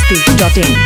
biharmasti.in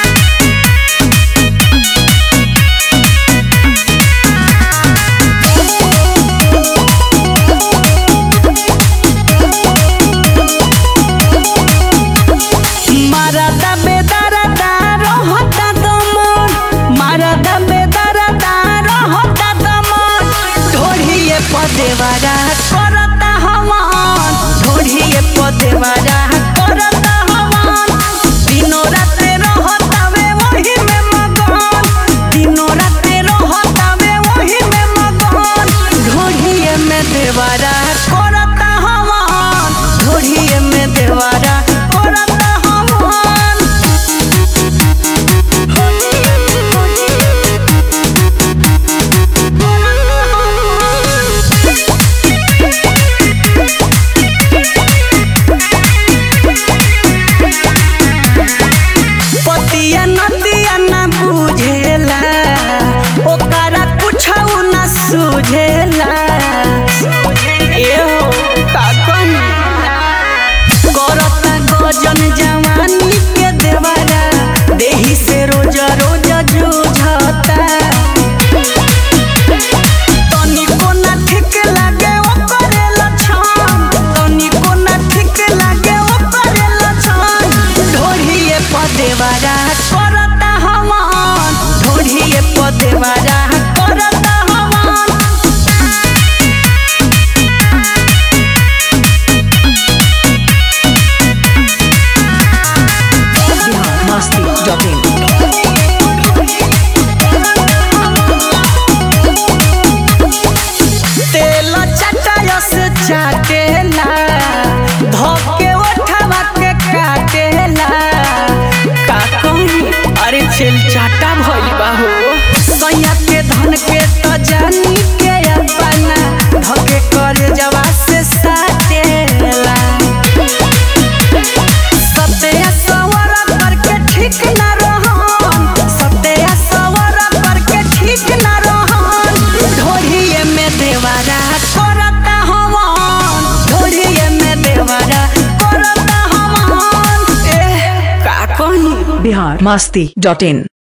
देवारा करता हवन ढोढ़िए पदेवारा करता हवन दिनों राते रहतावे वही में मगन दिनों राते रहतावे वही में मगन ढोढ़िए में देवारा करता हवन ढोढ़िए में देवारा करता हवन नदिया न बुझेला ओकरा कुछ न सुझेला एहो का कमी करता गजन जवानी के देवारा देही से रोज रोज जूझता तनिको न ठीक लागे ओकरे लक्षण तनिको न ठीक लागे ओकरे लक्षण ढोढ़िए पदेवारा करता हवन ढोढ़िए पदेवारा करता हवन biharmasti.in तेल चटाया से चाटेला धोके उठावा के काटेला का कहूं अरे छेल चाटा भइल बा हो सैया के धन के त जानी के अपना धके करे जवा से साटेला सत्या सवर करके ठीक ना रहन सत्या सवर करके ठीक ना रहन ढोढ़िए में देवारा करता हवन ढोढ़िए में देवारा करता हवन का कहूं biharmasti.in